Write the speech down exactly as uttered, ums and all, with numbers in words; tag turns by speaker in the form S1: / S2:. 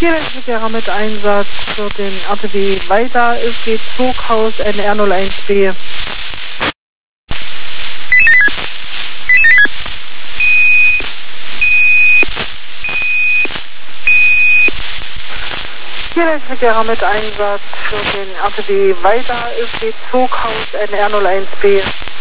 S1: Vierwärtsverkehrer mit Einsatz für den R T W Weida, S G Zughaus N R null eins B. Vierwärtsverkehrer mit Einsatz für den R T W Weida, S G Zughaus N R null eins B.